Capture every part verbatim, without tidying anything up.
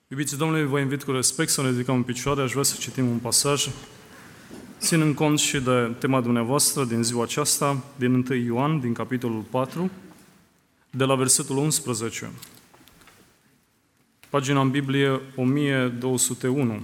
Iubiții Domnului, vă invit cu respect să ne ridicăm în picioare. Aș vrea să citim un pasaj, ținând cont și de tema dumneavoastră din ziua aceasta, din întâi Ioan, din capitolul patru, de la versetul unsprezece. Pagina în Biblie o mie două sute unu.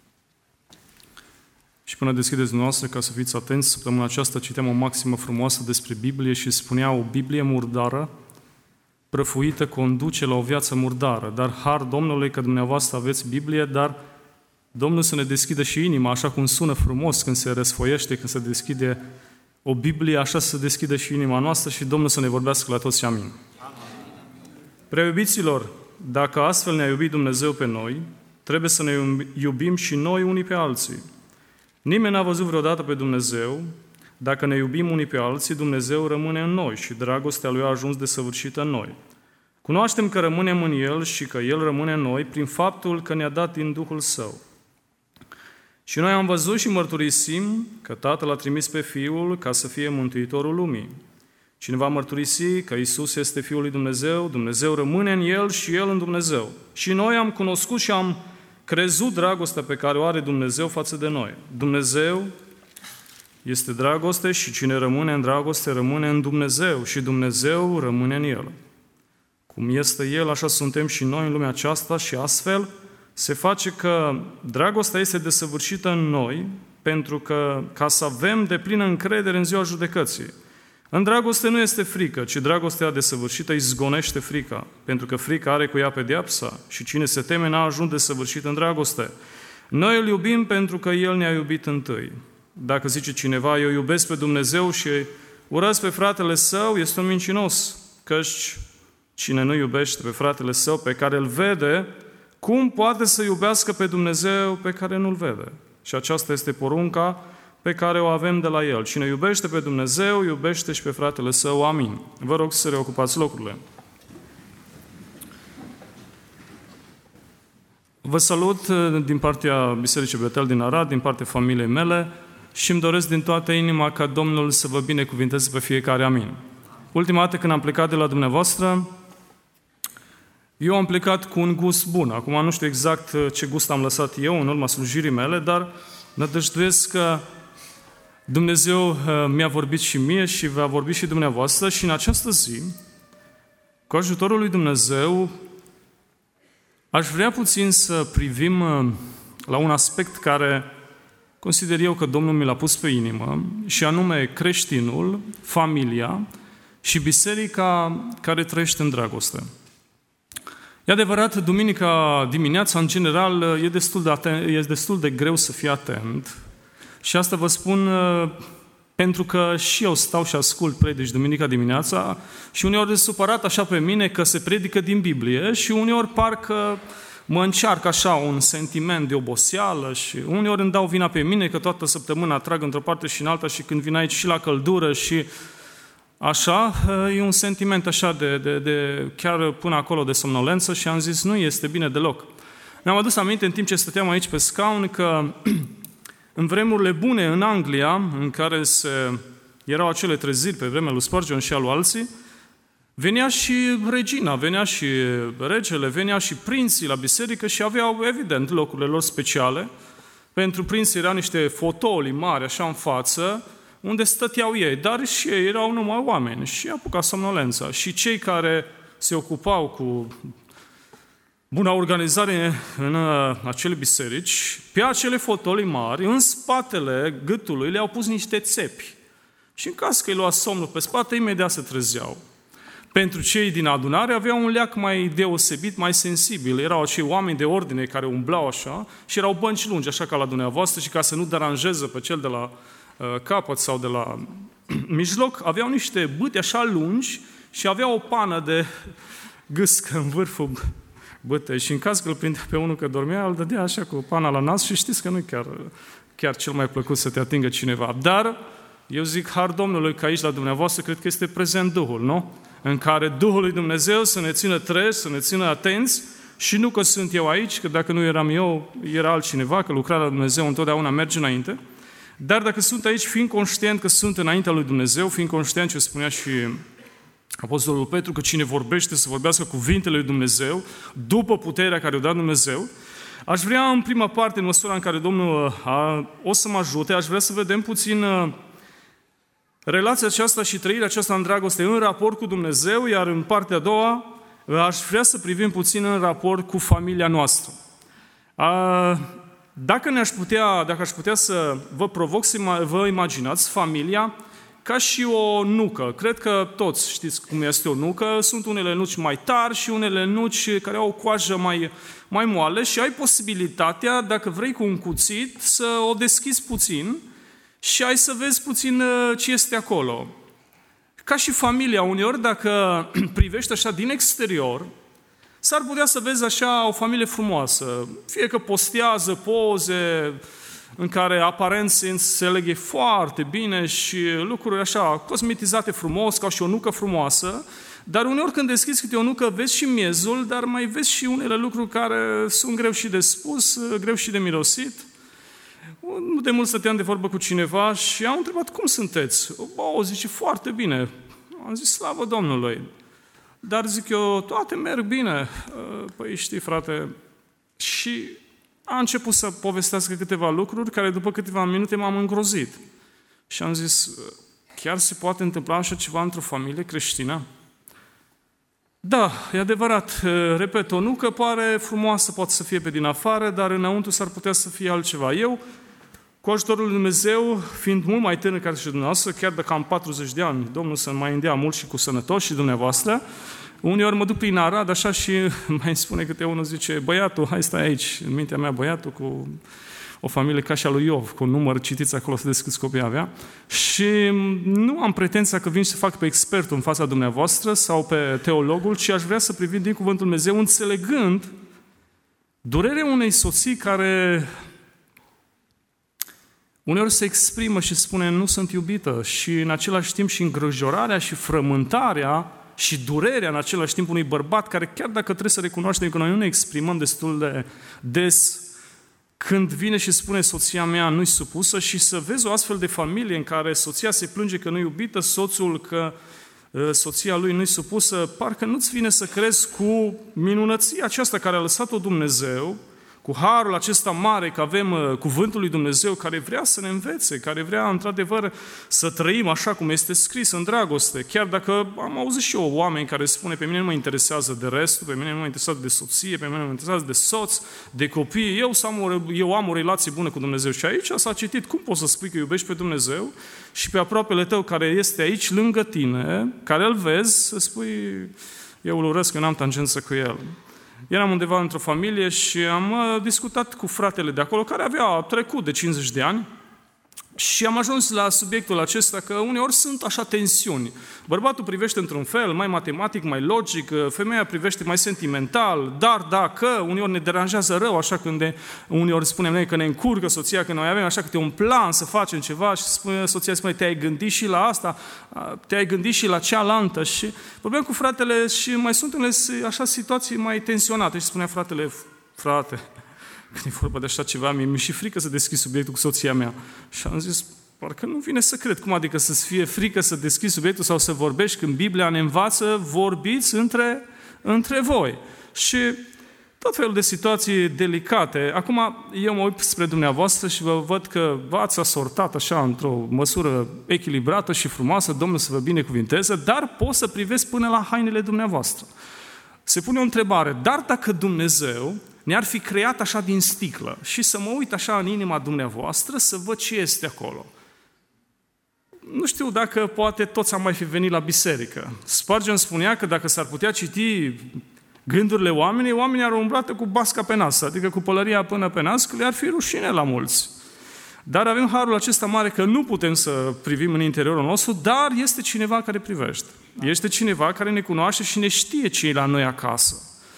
Și până deschideți dumneavoastră, ca să fiți atenți, săptămâna aceasta citeam o maximă frumoasă despre Biblie și spunea: o Biblie murdară, prăfuită, conduce la o viață murdară. Dar har Domnului că dumneavoastră aveți Biblie, dar Domnul să ne deschidă și inima, așa cum sună frumos când se răsfoiește, când se deschide o Biblie, așa să se deschidă și inima noastră și Domnul să ne vorbească la toți. Amin. Prea iubiților, dacă astfel ne-a iubit Dumnezeu pe noi, trebuie să ne iubim și noi unii pe alții. Nimeni n-a văzut vreodată pe Dumnezeu. Dacă ne iubim unii pe alții, Dumnezeu rămâne în noi și dragostea Lui a ajuns desăvârșită în noi. Cunoaștem că rămânem în El și că El rămâne în noi prin faptul că ne-a dat din Duhul Său. Și noi am văzut și mărturisim că Tatăl a trimis pe Fiul ca să fie Mântuitorul lumii. Cine va mărturisi că Iisus este Fiul lui Dumnezeu, Dumnezeu rămâne în El și El în Dumnezeu. Și noi am cunoscut și am crezut dragostea pe care o are Dumnezeu față de noi. Dumnezeu este dragoste și cine rămâne în dragoste rămâne în Dumnezeu și Dumnezeu rămâne în El. Cum este El, așa suntem și noi în lumea aceasta și astfel se face că dragostea este desăvârșită în noi pentru că, ca să avem deplină încredere în ziua judecății. În dragoste nu este frică, ci dragostea desăvârșită izgonește frica, pentru că frica are cu ea pedeapsa și cine se teme n-a ajuns desăvârșit în dragoste. Noi îl iubim pentru că El ne-a iubit întâi. Dacă zice cineva, eu iubesc pe Dumnezeu și urăsc pe fratele său, este un mincinos, căci cine nu iubește pe fratele său pe care îl vede, cum poate să iubească pe Dumnezeu pe care nu-l vede? Și aceasta este porunca pe care o avem de la El. Cine iubește pe Dumnezeu, iubește și pe fratele său. Amin. Vă rog să reocupați locurile. Vă salut din partea Bisericii Betel din Arad, din partea familiei mele și îmi doresc din toată inima ca Domnul să vă binecuvinteze pe fiecare. Amin. Ultima dată când am plecat de la dumneavoastră, eu am plecat cu un gust bun. Acum nu știu exact ce gust am lăsat eu în urma slujirii mele, dar nădăjduiesc că Dumnezeu mi-a vorbit și mie și va vorbi și dumneavoastră și în această zi, cu ajutorul lui Dumnezeu, aș vrea puțin să privim la un aspect care consider eu că Domnul mi l-a pus pe inimă, și anume creștinul, familia și biserica care trăiește în dragoste. E adevărat, duminica dimineața, în general, e destul de, atent, e destul de greu să fii atent. Și asta vă spun pentru că și eu stau și ascult predici duminica dimineața și uneori e supărat așa pe mine că se predică din Biblie și uneori parcă mă încearcă așa un sentiment de oboseală și uneori îmi dau vina pe mine că toată săptămâna trag într-o parte și în alta și când vin aici și la căldură și așa, e un sentiment așa de, de, de chiar până acolo de somnolență și am zis nu este bine deloc. Mi-am adus aminte în timp ce stăteam aici pe scaun că în vremurile bune în Anglia, în care se, erau acele treziri pe vremea lui Spurgeon și a lui alții, venea și regina, venea și regele, venea și prinții la biserică și aveau, evident, locurile lor speciale. Pentru prinți erau niște fotolii mari, așa în față, unde stăteau ei, dar și ei erau numai oameni și apuca somnolența. Și cei care se ocupau cu buna organizare în acele biserici, pe acele fotolii mari, în spatele gâtului le-au pus niște țepi. Și în caz că îi lua somnul pe spate, imediat se trezeau. Pentru cei din adunare aveau un leac mai deosebit, mai sensibil. Erau acei oameni de ordine care umblau așa și erau bănci lungi, așa ca la dumneavoastră, și ca să nu deranjeze pe cel de la uh, capăt sau de la mijloc, aveau niște bâte așa lungi și aveau o pană de gâscă în vârful bâtei. Și în caz că îl prindea pe unul că dormea, îl dădea așa cu pana la nas și știți că nu e chiar, chiar cel mai plăcut să te atingă cineva. Dar eu zic, har Domnului, că aici la dumneavoastră cred că este prezent Duhul, nu? În care Duhul lui Dumnezeu să ne țină treji, să ne țină atenți și nu că sunt eu aici, că dacă nu eram eu, era altcineva, că lucrarea lui Dumnezeu întotdeauna merge înainte. Dar dacă sunt aici, fiind conștient că sunt înaintea lui Dumnezeu, fiind conștient ce spunea și Apostolul Petru că cine vorbește să vorbească cuvintele lui Dumnezeu, după puterea care o dă Dumnezeu. Aș vrea în prima parte, în măsura în care Domnul a, o să mă ajute, aș vrea să vedem puțin relația aceasta și trăirea aceasta în dragoste în raport cu Dumnezeu, iar în partea a doua aș vrea să privim puțin în raport cu familia noastră. Dacă ne-aș putea, dacă aș putea să vă provoc să vă imaginați familia ca și o nucă. Cred că toți știți cum este o nucă. Sunt unele nuci mai tari și unele nuci care au o coajă mai, mai moale și ai posibilitatea, dacă vrei cu un cuțit, să o deschizi puțin și ai să vezi puțin ce este acolo. Ca și familia, uneori, dacă privești așa din exterior, s-ar putea să vezi așa o familie frumoasă. Fie că postează poze în care aparent se înțelege foarte bine și lucruri așa cosmetizate frumos, ca și o nucă frumoasă, dar uneori când deschizi câte o nucă, vezi și miezul, dar mai vezi și unele lucruri care sunt greu și de spus, greu și de mirosit. Nu de mult stăteam de vorbă cu cineva și am întrebat, cum sunteți? O, zice, foarte bine. Am zis, slavă Domnului. Dar zic eu, toate merg bine. Păi știi, frate, și a început să povestească câteva lucruri care după câteva minute m-am îngrozit. Și am zis, chiar se poate întâmpla așa ceva într-o familie creștină? Da, e adevărat. Repet, o nucă pare frumoasă, poate să fie pe din afară, dar înăuntru s-ar putea să fie altceva. Eu, cu ajutorul lui Dumnezeu, fiind mult mai tânăr ca și dumneavoastră, chiar dacă am patruzeci de ani, Domnul să mai îndea mult și cu sănătoși și dumneavoastră, uneori mă duc prin Arad, așa, și mai spune câte unul, zice, băiatul, hai stai aici, în mintea mea, băiatul cu o familie ca și a lui Iov, cu un număr, citiți acolo să vedeți câți copii avea, și nu am pretenția că vin să fac pe expertul în fața dumneavoastră sau pe teologul, ci aș vrea să privim din Cuvântul Dumnezeu, înțelegând durerea unei soții care uneori se exprimă și spune, nu sunt iubită, și în același timp și îngrijorarea și frământarea și durerea în același timp unui bărbat care, chiar dacă trebuie să recunoaștem că noi nu ne exprimăm destul de des, când vine și spune soția mea nu-i supusă, și să vezi o astfel de familie în care soția se plânge că nu-i iubită, soțul că uh, soția lui nu-i supusă, parcă nu-ți vine să crezi cu minunăția aceasta care a lăsat-o Dumnezeu, cu harul acesta mare că avem uh, cuvântul lui Dumnezeu care vrea să ne învețe, care vrea într-adevăr să trăim așa cum este scris în dragoste. Chiar dacă am auzit și eu oameni care spune, pe mine nu mă interesează de restul, pe mine nu mă interesează de soție, pe mine nu mă interesează de soț, de copii, eu, am o, eu am o relație bună cu Dumnezeu. Și aici s-a citit, cum poți să spui că iubești pe Dumnezeu și pe aproapele tău care este aici lângă tine, care îl vezi, să spui, eu îl urăsc, că n-am tangență cu el. Eram undeva într-o familie și am discutat cu fratele de acolo, care avea trecut de cincizeci de ani, și am ajuns la subiectul acesta că uneori sunt așa tensiuni. Bărbatul privește într-un fel, mai matematic, mai logic, femeia privește mai sentimental, dar dacă uneori ne deranjează rău, așa când de, uneori spunem noi că ne încurcă soția, că noi avem așa câte un plan să facem ceva și spune, soția spune, te-ai gândit și la asta, te-ai gândit și la cealaltă, și vorbeam cu fratele și mai sunt unele așa situații mai tensionate și spunea fratele, frate, când e vorba de așa ceva, mi-e și frică să deschid subiectul cu soția mea. Și am zis, parcă nu vine să cred. Cum adică să-ți fie frică să deschizi subiectul sau să vorbești când Biblia ne învață, vorbiți între, între voi. Și tot felul de situații delicate. Acum, eu mă uit spre dumneavoastră și vă văd că v-ați asortat așa într-o măsură echilibrată și frumoasă, Domnul să vă binecuvinteze, dar pot să privesc până la hainele dumneavoastră. Se pune o întrebare, dar dacă Dumnezeu ne-ar fi creat așa din sticlă și să mă uit așa în inima dumneavoastră să văd ce este acolo. Nu știu dacă poate toți am mai fi venit la biserică. Spurgeon spunea că dacă s-ar putea citi gândurile oamenilor, oamenii ar umblată cu basca pe nas, adică cu pălăria până pe nas, că le-ar fi rușine la mulți. Dar avem harul acesta mare că nu putem să privim în interiorul nostru, dar este cineva care privește. Este cineva care ne cunoaște și ne știe ce e la noi acasă.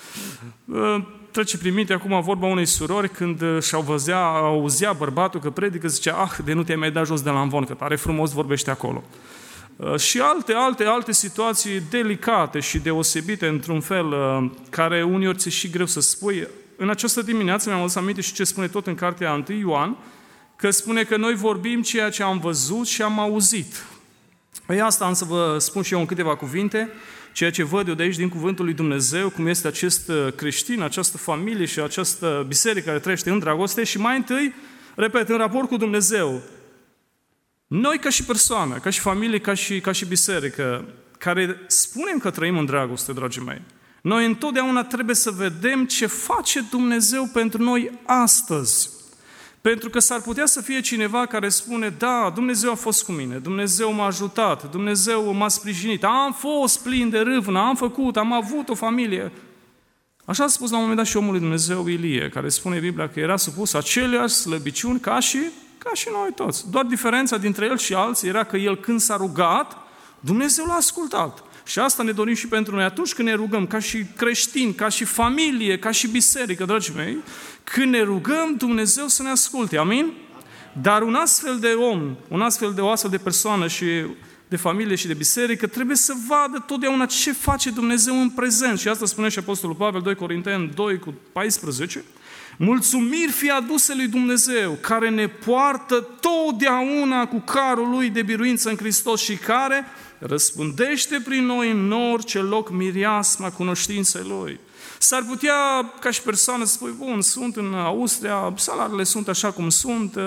Trece prin minte acum vorba unei surori când și-au văzea, auzea bărbatul că predică, zicea, ah, de nu te-ai mai dat jos de la amvon, că tare frumos vorbește acolo. Și alte, alte, alte situații delicate și deosebite, într-un fel, care uneori ți-e și greu să spui. În această dimineață mi-am adus aminte și ce spune tot în cartea întâi Ioan, că spune că noi vorbim ceea ce am văzut și am auzit. Păi asta am să vă spun și eu în câteva cuvinte, ceea ce văd eu de aici din cuvântul lui Dumnezeu, cum este acest creștin, această familie și această biserică care trăiește în dragoste și mai întâi, repet, în raport cu Dumnezeu. Noi ca și persoană, ca și familie, ca și, ca și biserică, care spunem că trăim în dragoste, dragii mei, noi întotdeauna trebuie să vedem ce face Dumnezeu pentru noi astăzi. Pentru că s-ar putea să fie cineva care spune, da, Dumnezeu a fost cu mine, Dumnezeu m-a ajutat, Dumnezeu m-a sprijinit, am fost plin de râvnă, am făcut, am avut o familie. Așa a spus la un moment dat și omul lui Dumnezeu Ilie, care spune Biblia că era supus aceleași slăbiciuni ca și, ca și noi toți. Doar diferența dintre el și alții era că el când s-a rugat, Dumnezeu l-a ascultat. Și asta ne dorim și pentru noi atunci când ne rugăm, ca și creștini, ca și familie, ca și biserică, dragii mei, când ne rugăm, Dumnezeu să ne asculte. Amin? Dar un astfel de om, un astfel de o astfel de persoană și de familie și de biserică trebuie să vadă totdeauna ce face Dumnezeu în prezent. Și asta spune și Apostolul Pavel, doi Corinteni doi cu paisprezece. Mulțumiri fie aduse lui Dumnezeu, care ne poartă totdeauna cu carul lui de biruință în Hristos și care răspândește prin noi în orice loc mireasma cunoștinței Lui. S-ar putea, ca și persoană, să spui, bun, sunt în Austria, salariile sunt așa cum sunt,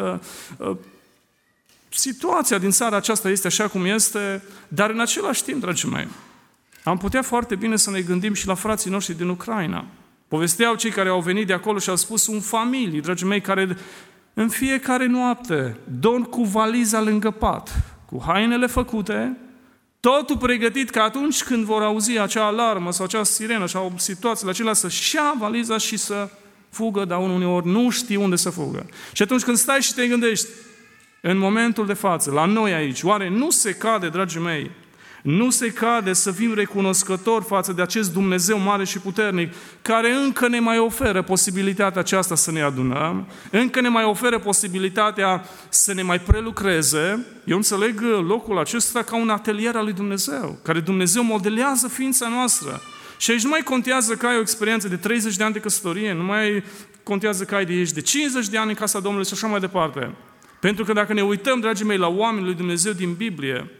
situația din țara aceasta este așa cum este, dar în același timp, dragii mei, am putea foarte bine să ne gândim și la frații noștri din Ucraina. Povesteau cei care au venit de acolo și au spus, sunt familii, dragii mei, care în fiecare noapte dorm cu valiza lângă pat, cu hainele făcute, totul pregătit ca atunci când vor auzi acea alarmă sau acea sirenă sau situațiile acelea să-și ia valiza și să fugă, dar uneori nu știu unde să fugă. Și atunci când stai și te gândești, în momentul de față, la noi aici, oare nu se cade, dragii mei, nu se cade să fim recunoscători față de acest Dumnezeu mare și puternic, care încă ne mai oferă posibilitatea aceasta să ne adunăm, încă ne mai oferă posibilitatea să ne mai prelucreze. Eu înțeleg locul acesta ca un atelier al lui Dumnezeu, care Dumnezeu modelează ființa noastră. Și aici nu mai contează că ai o experiență de treizeci de ani de căsătorie, nu mai contează că ai de ești de cincizeci de ani în casa Domnului și așa mai departe. Pentru că dacă ne uităm, dragii mei, la oamenii lui Dumnezeu din Biblie,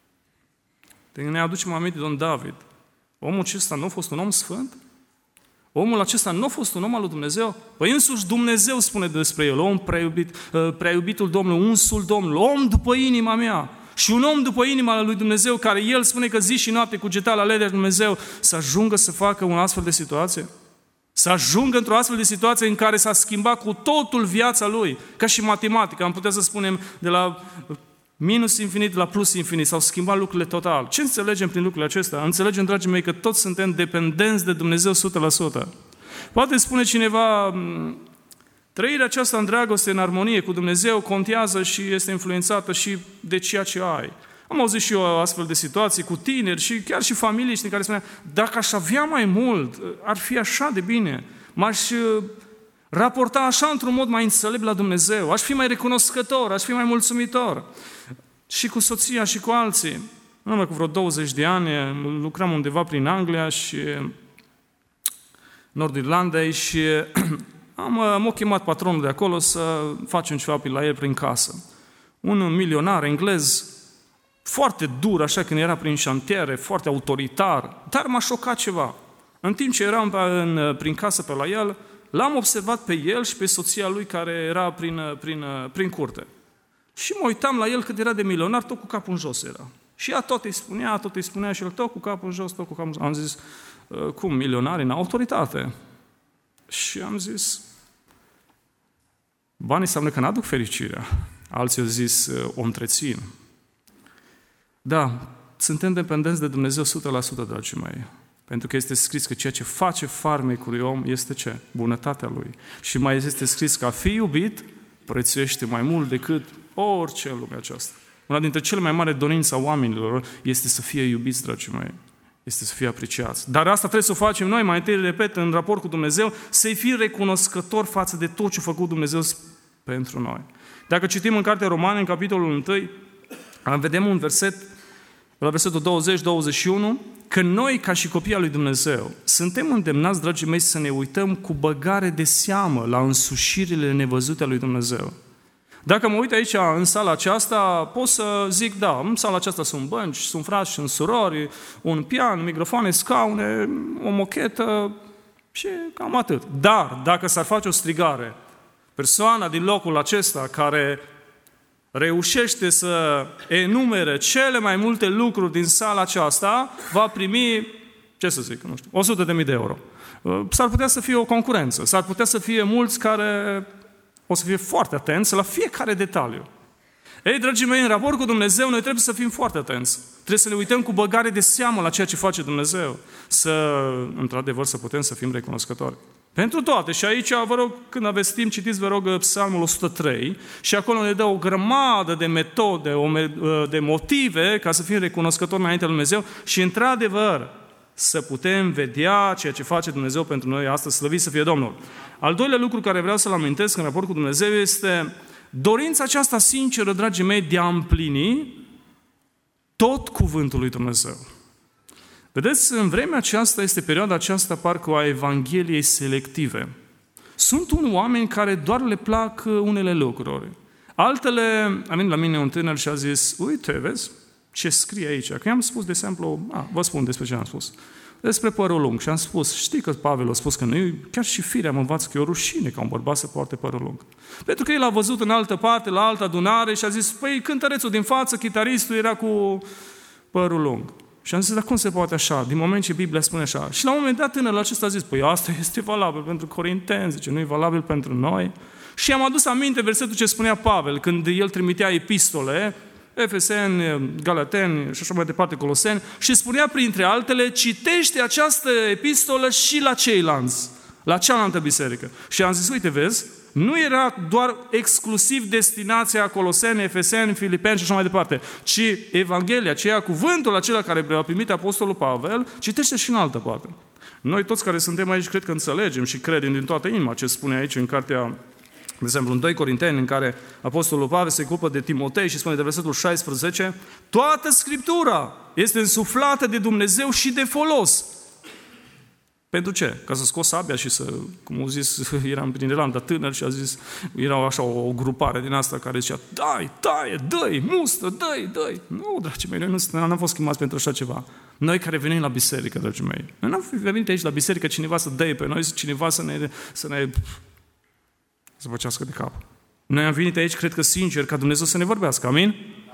ne aducem aminte de Domn David. Omul acesta nu a fost un om sfânt? Omul acesta nu a fost un om al lui Dumnezeu? Păi însuși Dumnezeu spune despre el, om preiubit, preiubitul Domnului, unsul Domnului, om după inima mea. Și un om după inima lui Dumnezeu, care el spune că zi și noapte cugeta la legea lui Dumnezeu, să ajungă să facă un astfel de situație? Să ajungă într-o astfel de situație în care s-a schimbat cu totul viața lui, ca și matematică, am putea să spunem de la minus infinit la plus infinit, s-au schimbat lucrurile total. Ce înțelegem prin lucrurile acestea? Înțelegem, dragii mei, că toți suntem dependenți de Dumnezeu o sută la sută. Poate spune cineva, trăirea aceasta în dragoste, în armonie cu Dumnezeu, contează și este influențată și de ceea ce ai. Am auzit și eu astfel de situații cu tineri și chiar și familii știi, care spunea, dacă aș avea mai mult, ar fi așa de bine. M-aș raporta așa într-un mod mai înțelept la Dumnezeu, aș fi mai recunoscător, aș fi mai mulțumitor. Și cu soția și cu alții. În urmă cu vreo douăzeci de ani lucram undeva prin Anglia și Nordul Irlandei și am, m-a chemat patronul de acolo să facem ceva pe la el prin casă. Un milionar englez, foarte dur, așa când era prin șantiere, foarte autoritar, dar m-a șocat ceva. În timp ce eram în, prin casă pe la el, l-am observat pe el și pe soția lui care era prin, prin, prin curte. Și mă uitam la el cât era de milionar, tot cu capul în jos era. Și ea tot îi spunea, tot îi spunea și el tot cu capul în jos, tot cu capul în jos. Am zis, cum, milionari în autoritate? Și am zis, banii înseamnă că n-aduc fericirea. Alții au zis, o întrețin. Da, suntem dependenți de Dumnezeu o sută la sută, dragii mei. Pentru că este scris că ceea ce face farmecului om este ce? Bunătatea lui. Și mai este scris că a fi iubit prețuiește mai mult decât orice în lumea aceasta. Una dintre cele mai mari dorințe a oamenilor este să fie iubiți, dragii mei. Este să fie apreciați. Dar asta trebuie să o facem noi, mai întâi, repet, în raport cu Dumnezeu, să-i fim recunoscători față de tot ce a făcut Dumnezeu pentru noi. Dacă citim în Cartea Romani, în capitolul unu, vedem un verset, la versetul douăzeci douăzeci și unu, că noi, ca și copii al lui Dumnezeu, suntem îndemnați, dragii mei, să ne uităm cu băgare de seamă la însușirile nevăzute ale lui Dumnezeu. Dacă mă uit aici în sala aceasta, pot să zic, da, în sala aceasta sunt bănci, sunt frați, sunt surori, un pian, microfoane, scaune, o mochetă și cam atât. Dar, dacă s-ar face o strigare, persoana din locul acesta care reușește să enumere cele mai multe lucruri din sala aceasta, va primi, ce să zic, nu știu, o sută de mii de euro. S-ar putea să fie o concurență, s-ar putea să fie mulți care o să fie foarte atenți la fiecare detaliu. Ei, dragii mei, în raport cu Dumnezeu, noi trebuie să fim foarte atenți. Trebuie să ne uităm cu băgare de seamă la ceea ce face Dumnezeu. Să, într-adevăr, să putem să fim recunoscători. Pentru toate. Și aici, vă rog, când aveți timp, citiți, vă rog, Psalmul o sută trei și acolo ne dă o grămadă de metode, de motive ca să fim recunoscători înaintea lui Dumnezeu și, într-adevăr, să putem vedea ceea ce face Dumnezeu pentru noi astăzi, slăvit să fie Domnul. Al doilea lucru care vreau să-l amintesc în raport cu Dumnezeu este dorința aceasta sinceră, dragii mei, de a împlini tot cuvântul lui Dumnezeu. Vedeți, în vremea aceasta, este perioada aceasta parcă a Evangheliei selective. Sunt unii oameni care doar le plac unele lucruri. Altele, a venit la mine un tânăr și a zis, uite, vezi, ce scrie aici? Că i-am spus, de exemplu, a, vă spun despre ce am spus. Despre părul lung. Și am spus, știi că Pavel a spus că nu, chiar și firea mă învață că e o rușine ca un bărbat să poarte părul lung. Pentru că el a văzut în altă parte, la altă adunare și a zis, păi cântărețul din față, chitaristul era cu părul lung. Și am zis, dar cum se poate așa? Din moment ce Biblia spune așa. Și la un moment dat tânărul acesta a zis, păi asta este valabil pentru corinteni, zice, nu e valabil pentru noi. Și am adus aminte versetul ce spunea Pavel, când el trimitea epistole, Efeseni, Galateni și așa mai departe, Coloseni, și spunea printre altele, citește această epistolă și la ceilalți, la cealaltă biserică. Și am zis, uite, vezi, nu era doar exclusiv destinația Coloseni, Efeseni, Filipeni și așa mai departe, ci Evanghelia, aceea, cuvântul acela care a primit Apostolul Pavel, citește și în altă parte. Noi toți care suntem aici, cred că înțelegem și credem din toată inima ce spune aici în cartea, de exemplu, în doi Corinteni, în care Apostolul Pavel se ocupă de Timotei și spune de versetul șaisprezece, toată Scriptura este însuflată de Dumnezeu și de folos. Pentru ce? Ca să scos sabia și să, cum au zis, eram prin Irlanda tânăr și a zis, era așa o, o grupare din asta care zicea, dai, taie, dă-i, mustă, dă-i, dă-i. Nu, dragii mei, noi nu n-am fost chemați pentru așa ceva. Noi care venim la biserică, dragii mei, noi n-am venit aici la biserică cineva să dăie pe noi, cineva să ne, să ne să făcească de cap. Noi am venit aici, cred că sincer, ca Dumnezeu să ne vorbească. Amin?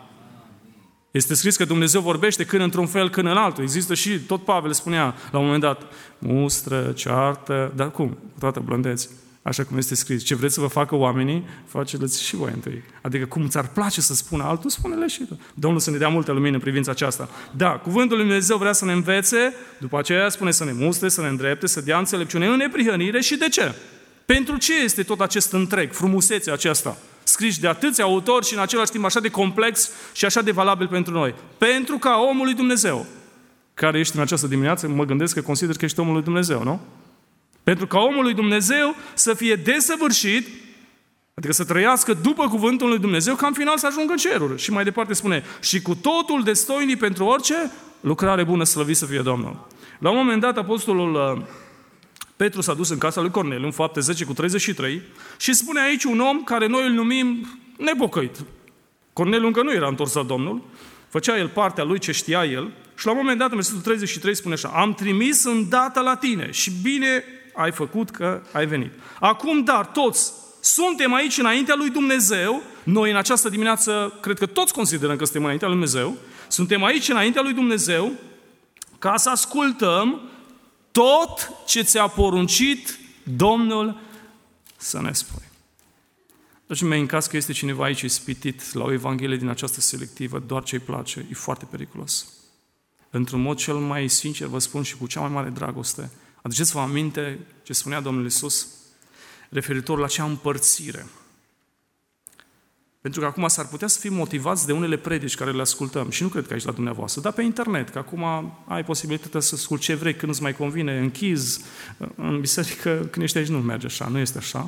Este scris că Dumnezeu vorbește când într-un fel, când în altul. Există și, tot Pavel spunea la un moment dat, mustră, ceartă, dar cum? Cu toată blândețe. Așa cum este scris. Ce vreți să vă facă oamenii, faceți și voi întâi. Adică cum ți-ar place să spună altul, spune-le și tu. Domnul să ne dea multă lumină în privința aceasta. Da, cuvântul lui Dumnezeu vrea să ne învețe, după aceea spune să ne mustre, să ne îndrepte, să dea înțelepciune în neprihănire și de ce? Pentru ce este tot acest întreg, frumusețea aceasta, scris de atâția autori și în același timp așa de complex și așa de valabil pentru noi? Pentru ca omul lui Dumnezeu, care ești în această dimineață, mă gândesc că consider că ești omul lui Dumnezeu, nu? Pentru ca omul lui Dumnezeu să fie desăvârșit, adică să trăiască după cuvântul lui Dumnezeu, ca în final să ajungă în ceruri. Și mai departe spune, și cu totul destoinic pentru orice lucrare bună, slăvit să fie Domnul. La un moment dat, apostolul Petru s-a dus în casa lui Corneliu, în Fapte zece cu treizeci și trei, și spune aici un om care noi îl numim nepocăit. Corneliu încă nu era întors la Domnul, făcea el partea lui ce știa el, și la un moment dat, în versetul treizeci și trei spune așa, am trimis îndată la tine și bine ai făcut că ai venit. Acum, dar, toți suntem aici înaintea lui Dumnezeu, noi în această dimineață, cred că toți considerăm că suntem înaintea lui Dumnezeu, suntem aici înaintea lui Dumnezeu ca să ascultăm tot ce ți-a poruncit Domnul să ne spui. Dragii mei, în caz că este cineva aici ispitit la o Evanghelie din această selectivă, doar ce-i place, e foarte periculos. Într-un mod cel mai sincer, vă spun și cu cea mai mare dragoste, aduceți-vă aminte ce spunea Domnul Iisus referitor la cea împărțire. Pentru că acum s-ar putea să fim motivați de unele predici care le ascultăm. Și nu cred că aici la dumneavoastră, dar pe internet, că acum ai posibilitatea să asculti ce vrei, când îți mai convine, închizi. În biserică, când ești aici, nu merge așa, nu este așa.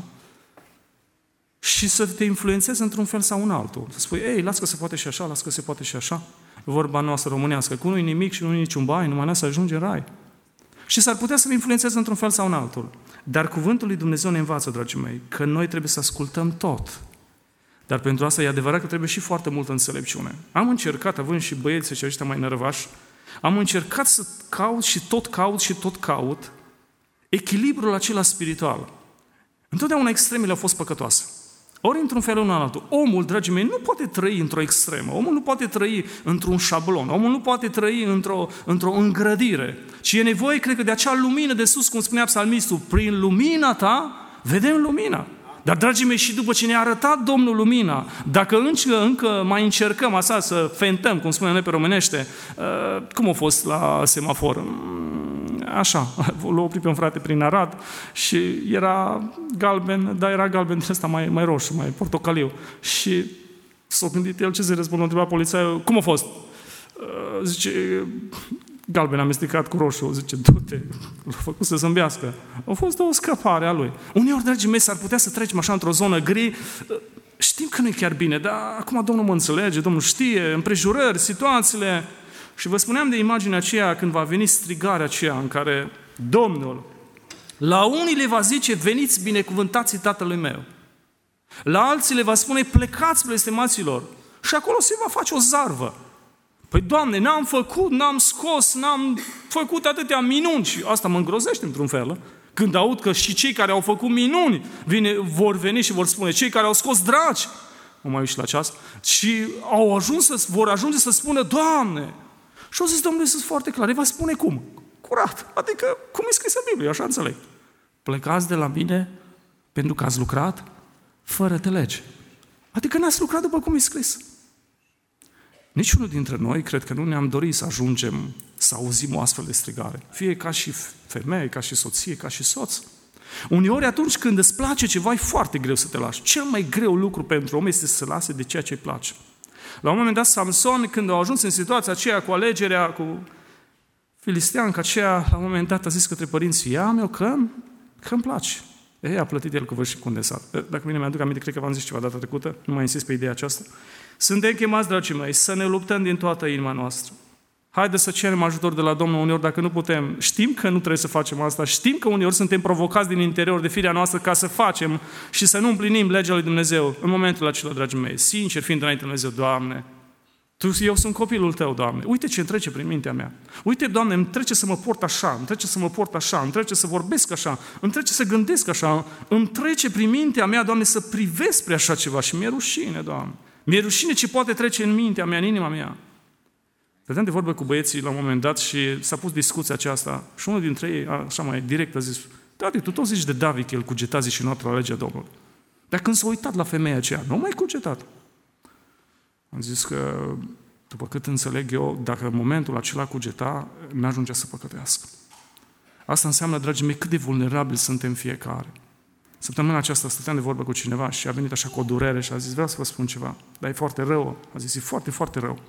Și să te influențezi într-un fel sau în altul. Să spui, ei, las că se poate și așa, las că se poate și așa. Vorba noastră românească, cu nu-i nimic și nu-i niciun bai, numai să ajunge în rai. Și s-ar putea să vă influențeze într-un fel sau în altul. Dar cuvântul lui Dumnezeu ne învață, dragii mei, că noi trebuie să ascultăm tot. Dar pentru asta e adevărat că trebuie și foarte multă înțelepciune. Am încercat, având și băieții și ăștia mai nărăvași, am încercat să caut și tot caut și tot caut echilibrul acela spiritual. Întotdeauna extremele au fost păcătoase. Ori într-un fel, ori în altul. Omul, dragii mei, nu poate trăi într-o extremă. Omul nu poate trăi într-un șablon. Omul nu poate trăi într-o, într-o îngrădire. Ci e nevoie, cred că, de acea lumină de sus, cum spunea psalmistul, prin lumina ta vedem lumina. Dar, dragii mei, și după ce ne-a arătat Domnul lumina, dacă încă, încă mai încercăm așa să fentăm, cum spunem noi pe românește, uh, cum a fost la semafor? Așa, l-a oprit pe un frate prin Arad și era galben, dar era galben din ăsta mai, mai roșu, mai portocaliu. Și s-a gândit el ce se răspunde, a întrebat polițaiul, cum a fost? Uh, zice, galben amestecat cu roșu, zice, du-te, l-a făcut să zâmbească. A fost o scăpare a lui. Uneori, dragii mei, s-ar putea să trecem așa într-o zonă gri, știm că nu e chiar bine, dar acum Domnul mă înțelege, Domnul știe, împrejurări, situațiile. Și vă spuneam de imaginea aceea când va veni strigarea aceea în care Domnul la unii le va zice, veniți binecuvântații Tatălui meu. La alții le va spune, plecați blestemaților. Și acolo se va face o zarvă. Păi, Doamne, n-am făcut, n-am scos, n-am făcut atâtea minuni. Și asta mă îngrozește într-un fel. Când aud că și cei care au făcut minuni vine, vor veni și vor spune, cei care au scos draci, mă mai uit și la ceas, și au ajuns să, vor ajunge să spună, Doamne. Și au zis Domnul Iisus foarte clar, îi va spune cum? Curat. Adică, cum e scris în Biblie, așa înțeleg. Plecați de la mine pentru că ați lucrat fără de lege. Adică n-ați lucrat după cum e scris. Niciunul dintre noi, cred că nu ne-am dorit să ajungem să auzim o astfel de strigare. Fie ca și femeie, ca și soție, ca și soț. Uneori atunci când îți place ceva, e foarte greu să te lași. Cel mai greu lucru pentru om este să se lase de ceea ce îi place. La un moment dat, Samson, când a ajuns în situația aceea cu alegerea, cu filisteanca aceea, la un moment dat a zis către părinții, ia meu că, că îmi place. Ei, a plătit el cu vârf și condensat. Dacă mine mi-aduc aminte, cred că v-am zis ceva data trecută, nu mai insist pe ideea aceasta. Suntem chemați, dragii mei, să ne luptăm din toată inima noastră. Haideți să cerem ajutor de la Domnul uneori dacă nu putem. Știm că nu trebuie să facem asta, știm că uneori suntem provocați din interior de firea noastră ca să facem și să nu împlinim legea lui Dumnezeu. În momentul acela, dragii mei, sincer fiind înainte de Dumnezeu, Doamne, Tu, eu sunt copilul Tău, Doamne. Uite ce îmi trece prin mintea mea. Uite, Doamne, îmi trece să mă port așa, îmi trece să mă port așa, îmi trece să vorbesc așa, îmi trece să gândesc așa, îmi trece prin mintea mea, Doamne, să privesc spre așa ceva și mi-e rușine, Doamne. Mi-e rușine ce poate trece în mintea mea, în inima mea. Stăteam de vorbă cu băieții la un moment dat și s-a pus discuția aceasta și unul dintre ei, așa mai direct, a zis, tati, tu tot zici de David că el cugeta zi și noapte la legea Domnului. Dar când s-a uitat la femeia aceea, nu mai cugetat. Am zis că, după cât înțeleg eu, dacă în momentul acela cugeta, n-ajungea să păcătească. Asta înseamnă, dragii mei, cât de vulnerabili suntem fiecare. Săptămâna aceasta stăteam de vorbă cu cineva și a venit așa cu o durere și a zis, vreau să vă spun ceva, dar e foarte rău. A zis, e foarte, foarte rău.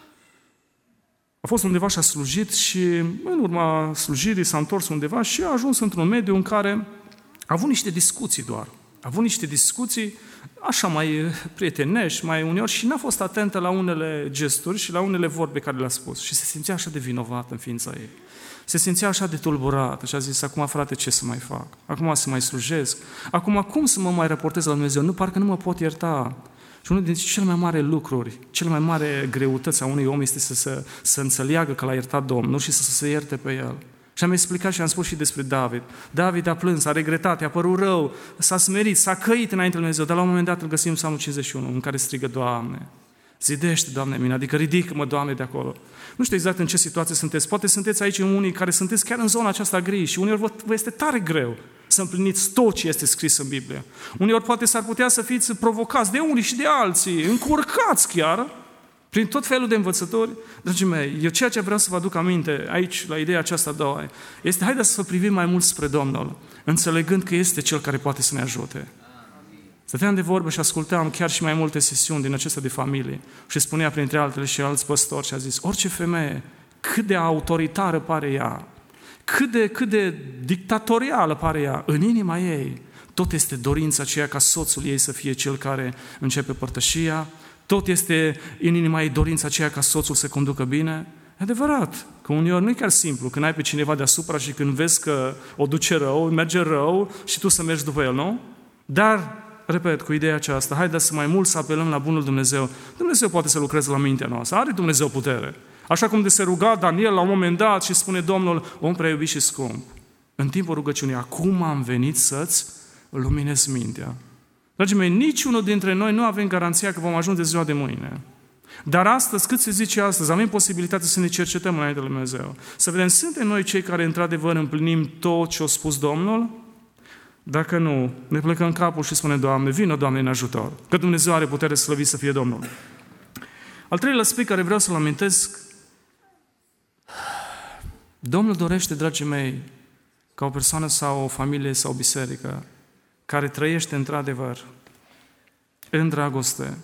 A fost undeva și a slujit și în urma slujirii s-a întors undeva și a ajuns într-un mediu în care a avut niște discuții doar. A avut niște discuții așa mai prietenești, mai uneori și n-a fost atentă la unele gesturi și la unele vorbe care le-a spus. Și se simțea așa de vinovat în ființa ei. Se simțea așa de tulburat și a zis, acum frate, ce să mai fac? Acum să mai slujesc? Acum cum să mă mai raportez la Dumnezeu? Nu, parcă nu mă pot ierta. Și unul dintre cele mai mari lucruri, cele mai mari greutăți a unui om este să, să, să înțeleagă că l-a iertat Domnul și să, să se ierte pe el. Și am explicat și am spus și despre David. David a plâns, a regretat, i-a părut rău, s-a smerit, s-a căit înainte de Dumnezeu, dar la un moment dat îl găsim în Psalmul cincizeci și unu, în care strigă, Doamne, zidește, Doamne, mine, adică ridică-mă, Doamne, de acolo. Nu știu exact în ce situație sunteți, poate sunteți aici unii care sunteți chiar în zona aceasta gri și uneori vă, vă este tare greu să împliniți tot ce este scris în Biblie. Uneori poate s-ar putea să fiți provocați de unii și de alții, încurcați chiar, prin tot felul de învățători. Dragii mei, eu ceea ce vreau să vă aduc aminte aici, la ideea aceasta a doua, este haideți să privim mai mult spre Domnul, înțelegând că este Cel care poate să ne ajute. Stăteam de vorbă și ascultam chiar și mai multe sesiuni din acestea de familie și spunea printre altele și alți păstori și a zis, orice femeie, cât de autoritară pare ea, cât de, cât de dictatorială pare ea, în inima ei, tot este dorința aceea ca soțul ei să fie cel care începe părtășia, tot este în inima ei dorința aceea ca soțul să conducă bine. E adevărat că uneori nu e chiar simplu când ai pe cineva deasupra și când vezi că o duce rău, merge rău și tu să mergi după el, nu? Dar repet, cu ideea aceasta, haideți să mai mult să apelăm la bunul Dumnezeu. Dumnezeu poate să lucreze la mintea noastră, are Dumnezeu putere. Așa cum de se ruga Daniel la un moment dat și spune Domnul, om prea iubit și scump, în timpul rugăciunii, acum am venit să-ți luminez mintea. Dragii mei, niciunul dintre noi nu avem garanția că vom ajunge ziua de mâine. Dar astăzi, cât se zice astăzi, avem posibilitatea să ne cercetăm înainte lui Dumnezeu. Să vedem, suntem noi cei care într-adevăr împlinim tot ce a spus Domnul? Dacă nu, ne plecăm capul și spunem, Doamne, vină, Doamne, în ajutor. Că Dumnezeu are putere slăvit să fie Domnul. Al treilea aspect care vreau să-l amintesc, Domnul dorește, dragii mei, ca o persoană sau o familie sau o biserică care trăiește într-adevăr în dragoste,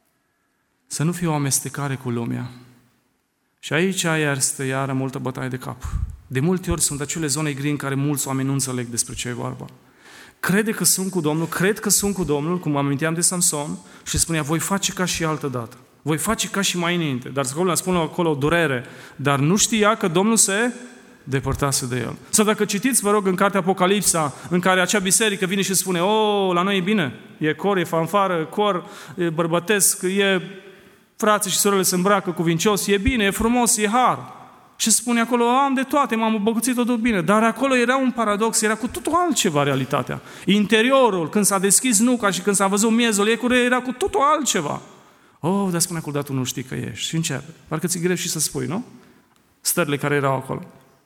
să nu fie o amestecare cu lumea. Și aici este iară multă bătaie de cap. De multe ori sunt acele zone gri în care mulți oameni nu înțeleg despre ce e vorba. Crede că sunt cu Domnul, cred că sunt cu Domnul, cum aminteam de Samson, și spunea, voi face ca și altă dată. Voi face ca și mai înainte. Dar Domnul spune acolo o durere, dar nu știa că Domnul se depărtase de el. Sau dacă citiți, vă rog, în cartea Apocalipsa, în care acea biserică vine și spune, o, la noi e bine, e cor, e fanfară, cor, e bărbătesc, e frații și sorele se îmbracă cuvincios, e bine, e frumos, e har. Și spune acolo, am de toate, m-am îmbogățit totul bine. Dar acolo era un paradox, era cu totul altceva realitatea. Interiorul, când s-a deschis nuca și când s-a văzut miezul ei, era cu totul altceva. Oh, dar spune acolo, dar tu nu știi că ești. Și începe. Parcă ți-e greu și să spui, nu? Stările care erau acolo.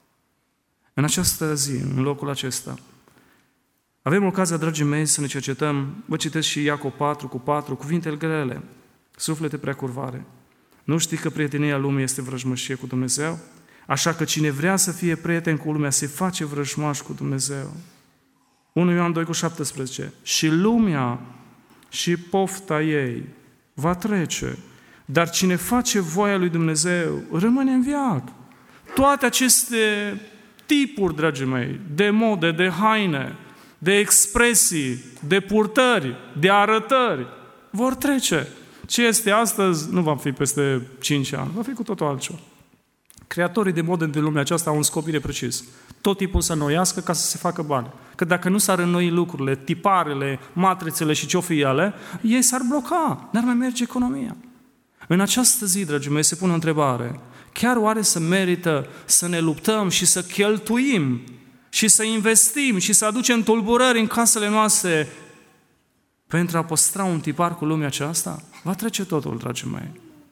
În această zi, în locul acesta, avem ocazia, dragii mei, să ne cercetăm. Vă citesc și Iacov patru cu patru, cuvintele grele. Suflete prea curvare. Nu știi că prietenia lumii este vrăjmășie cu Dumnezeu? Așa că cine vrea să fie prieten cu lumea, se face vrăjmaș cu Dumnezeu. unu Ioan doi cu șaptesprezece. Și lumea și pofta ei va trece, dar cine face voia lui Dumnezeu rămâne în veac. Toate aceste tipuri, dragii mei, de mode, de haine, de expresii, de purtări, de arătări, vor trece. Ce este astăzi nu va fi peste cinci ani, va fi cu totul altceva. Creatorii de modă din lumea aceasta au un scop bine precis. Tot tipul să înnoiască ca să se facă bani. Că dacă nu s-ar înnoi lucrurile, tiparele, matrițele și ce-o fi ele, ei s-ar bloca, n-ar mai merge economia. În această zi, dragii mei, se pune o întrebare. Chiar oare să merită să ne luptăm și să cheltuim și să investim și să aducem tulburări în casele noastre pentru a păstra un tipar cu lumea aceasta? Va trece totul, dragii mei.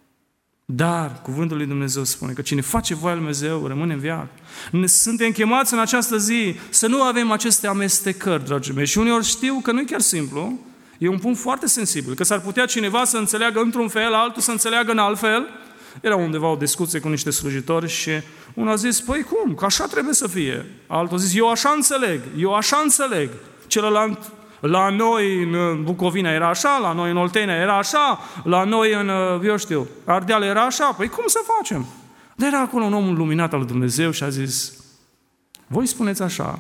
Dar cuvântul lui Dumnezeu spune că cine face voia lui Dumnezeu rămâne în viață. Suntem chemați în această zi să nu avem aceste amestecări, dragii mei. Și uneori știu că nu e chiar simplu, e un punct foarte sensibil, că s-ar putea cineva să înțeleagă într-un fel, altul să înțeleagă în alt fel. Era undeva o discuție cu niște slujitori și unul a zis, păi cum, că așa trebuie să fie. Altul a zis, eu așa înțeleg, eu așa înțeleg. Celălalt, la noi în Bucovina era așa, la noi în Oltenia era așa, la noi în, eu știu, Ardeal era așa. Păi cum să facem? Dar era acolo un om luminat al lui Dumnezeu și a zis, voi spuneți așa.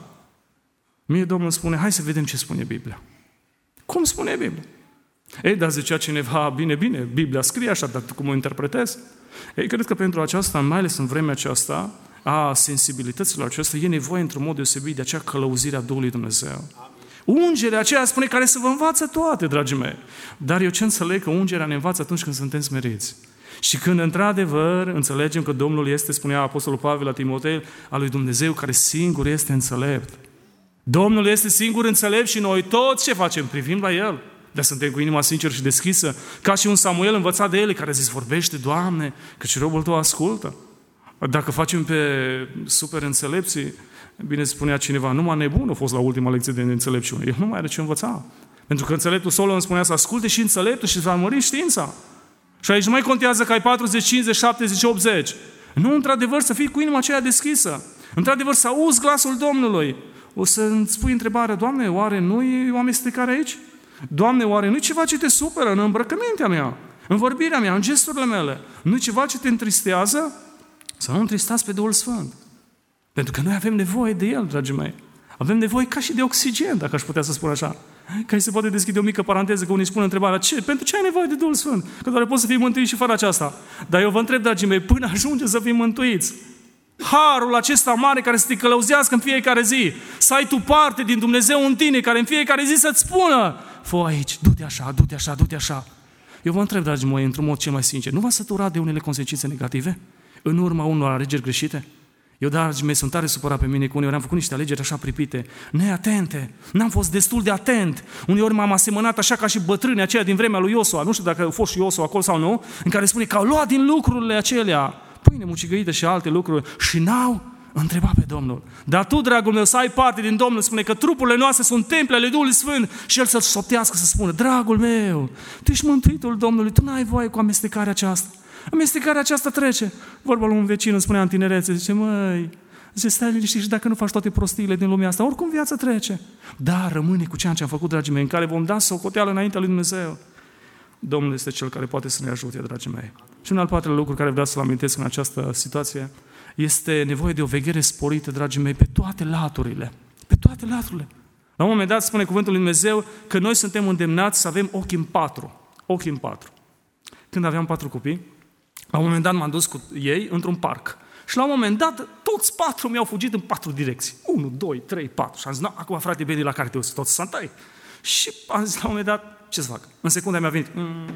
Mie Domnul spune, hai să vedem ce spune Biblia. Cum spune Biblia? Ei, dar zicea cineva, bine, bine, Biblia scrie așa, dar tu cum o interpretezi? Ei, cred că pentru aceasta, mai ales în vremea aceasta, a sensibilităților acestea, e nevoie într-un mod deosebit de acea călăuzire a Duhului Dumnezeu. Ungerea aceea spune care să vă învață toate, dragii mei. Dar eu ce înțeleg că ungerea ne învață atunci când suntem smeriți. Și când într-adevăr înțelegem că Domnul este, spunea Apostolul Pavel la Timotei, al lui Dumnezeu care singur este înțelept. Domnul este singur înțelept și noi toți ce facem? Privim la El. Dar suntem cu inima sinceră și deschisă, ca și un Samuel învățat de El, care a zis, vorbește, Doamne, că și robul Tău ascultă. Dacă facem pe super înțelepții, bine spunea cineva, numai nebun a fost la ultima lecție de înțelepciune. El nu mai are ce învăța. Pentru că înțeleptul Solomon spunea să asculte și înțeleptul și să va mări știința. Și aici nu mai contează că ai patruzeci, cincizeci, șaptezeci, optzeci. Nu, într-adevăr, să fii cu inima aceea deschisă. Într-adevăr, să auzi glasul Domnului. O să-ți pui întrebarea, Doamne, oare nu e o amestecare aici? Doamne, oare nu-i ceva ce te supără în îmbrăcămintea mea, în vorbirea mea, în gesturile mele? Nu-i ceva ce te întristează? Să nu întristați pe Duhul Sfânt. Pentru că noi avem nevoie de El, dragii mei. Avem nevoie ca și de oxigen, dacă aș putea să spun așa. Că se poate deschide o mică paranteză, că unii spun întrebarea, ce? Pentru ce ai nevoie de Duhul Sfânt? Că doar poți să fii mântuit și fără aceasta. Dar eu vă întreb, dragii mei, până ajunge să fim mântuiți, harul acesta mare care să te călăuzească în fiecare zi, să ai tu parte din Dumnezeu în tine, care în fiecare zi să-ți spună, fă aici, du-te așa, du-te așa, du-te așa. Eu vă întreb, dragii mei, într-un mod cel mai sincer, nu v-ați săturat de unele consecințe negative în urma unor alegeri greșite? Eu, dragii mei, sunt tare supărat pe mine că uneori am făcut niște alegeri așa pripite, neatente, n-am fost destul de atent. Uneori m-am asemănat așa ca și bătrânii aceia din vremea lui Iosua, nu știu dacă a fost și Iosua acolo sau nu, în care spune că au luat din lucrurile acelea pâine mucigăită și alte lucruri și n-au întrebat pe Domnul. Dar tu, dragul meu, să ai parte din Domnul, spune că trupurile noastre sunt temple ale Duhului Sfânt și El să-l șoptească, să spună, dragul meu, tu ești mântuitul Domnului, tu n-ai voie cu amestecarea aceasta. Amestecarea aceasta trece. Vorba lui un vecin, îmi spunea în tinerețe, zice, măi, zice, stai liniștit și dacă nu faci toate prostiile din lumea asta, oricum viața trece. Dar rămâne cu ceea ce am făcut, dragii mei, în care vom da socoteală înaintea lui Dumnezeu. Domnul este Cel care poate să ne ajute, dragii mei. Și un al patrulea lucru care vreau să-l amintesc în această situație este nevoie de o veghere sporită, dragii mei, pe toate laturile. Pe toate laturile. La un moment dat spune cuvântul lui Dumnezeu că noi suntem îndemnați să avem ochii în patru. Ochii în patru. Când aveam patru copii, la un moment dat m-am dus cu ei într-un parc. Și la un moment dat, toți patru mi-au fugit în patru direcții. Unu, doi, trei, patru. Și am zis, acum frate, vedi la care te uiți, toți sunt ai. Și am zis la un moment dat, ce să fac? În secunda mi-a venit,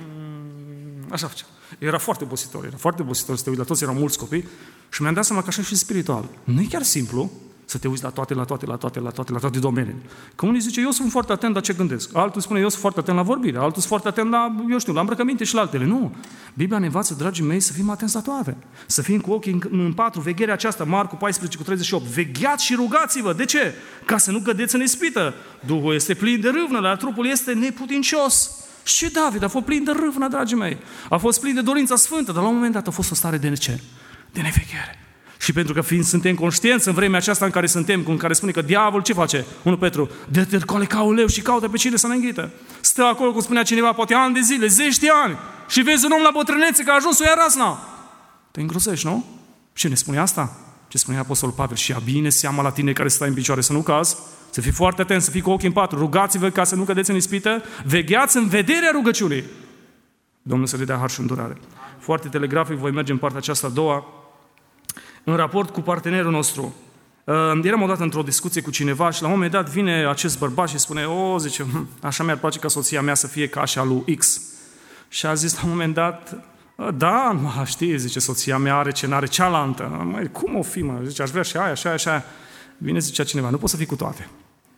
mm, așa făcea. Era foarte obositor, era foarte obositor să te uiți la toți, erau mulți copii. Și mi-am dat seama că așa și spiritual. Nu e chiar simplu să te uiți la toate, la toate, la toate, la toate, la toate domeniile. Că unii zice, eu sunt foarte atent la ce gândesc. Altul spune, eu sunt foarte atent la vorbire. Altul sunt foarte atent la, eu știu, la îmbrăcăminte și la altele. Nu. Biblia ne învață, dragii mei, să fim atenți la toate. Să fim cu ochii în, în patru. Vegherea aceasta, Marcu paisprezece cu treizeci și opt. Vegheați și rugați-vă. De ce? Ca să nu cădeți în ispită. Duhul este plin de râvnă, dar trupul este neputincios. Și David a fost plin de râvnă, dragii mei. A fost plin de dorința sfântă, dar la un moment dat a fost o stare de ce? De neveghere. Și pentru că fiind suntem conștienți în vremea aceasta în care suntem, în care spune că diavolul ce face? unu Petru, dă-te cole ca un leu și caută pe cine să ne înghită. Stă acolo, cum spunea cineva, poate ani de zile, zeci de ani, și vezi un om la bătrânețe că a ajuns să o ia razna. Te îngrozești, nu? Și ne spune asta? Ce spunea Apostolul Pavel? Și ia bine seama la tine care stai în picioare, să nu cazi, să fii foarte atent, să fii cu ochii în patru, rugați-vă ca să nu cădeți în ispită, vegheați în vederea rugăciunii. Domnul să le dea har și îndurare. Foarte telegrafic, voi merge în partea aceasta a doua. În raport cu partenerul nostru. Eram odată într-o discuție cu cineva și la un moment dat vine acest bărbat și spune, o, zice, așa mi-ar place ca soția mea să fie ca așa lui X. Și a zis la un moment dat, da, mă, știi, zice, soția mea are ce n-are cealaltă. Măi, cum o fi, mă? Zice, aș vrea și aia, și aia, și aia. Vine, zicea cineva, nu poți să fii cu toate.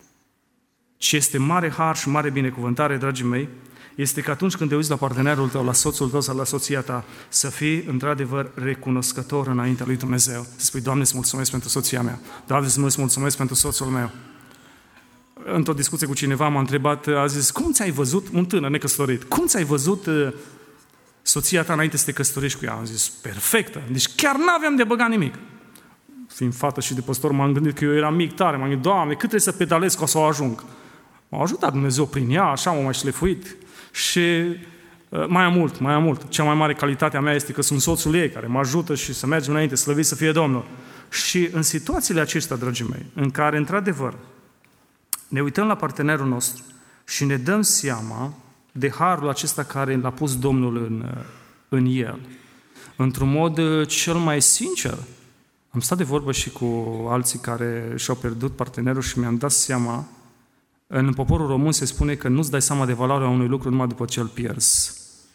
Ce este mare har și mare binecuvântare, dragii mei, este că atunci când te uiți la partenerul tău, la soțul tău sau la soția ta, să fii într-adevăr recunoscător înaintea lui Dumnezeu. Să spui, Doamne, îți mulțumesc pentru soția mea. Doamne, îți mulțumesc pentru soțul meu. Într-o discuție cu cineva m-a întrebat, a zis, cum ți-ai văzut, un tânăr necăsătorit, cum ți-ai văzut uh, soția ta înainte să te căsătorești cu ea? Am zis, perfectă. Deci chiar n-aveam de băgat nimic. Fiind fată și de păstor, m-am gândit că eu eram mic tare. M-am gândit, Doamne, cât trebuie să pedalez ca să o ajung? M-a ajutat Dumnezeu prin ea, așa m-a mai șlefuit. Și uh, mai am mult, mai am mult. Cea mai mare calitate a mea este că sunt soțul ei, care mă ajută și să mergem înainte, slăvit să fie Domnul. Și în situațiile acestea, dragii mei, în care, într-adevăr, ne uităm la partenerul nostru și ne dăm seama de harul acesta care l-a pus Domnul în, în el, într-un mod cel mai sincer. Am stat de vorbă și cu alții care și-au pierdut partenerul și mi-am dat seama. În poporul român se spune că nu-ți dai seama de valoarea unui lucru numai după ce îl pierzi.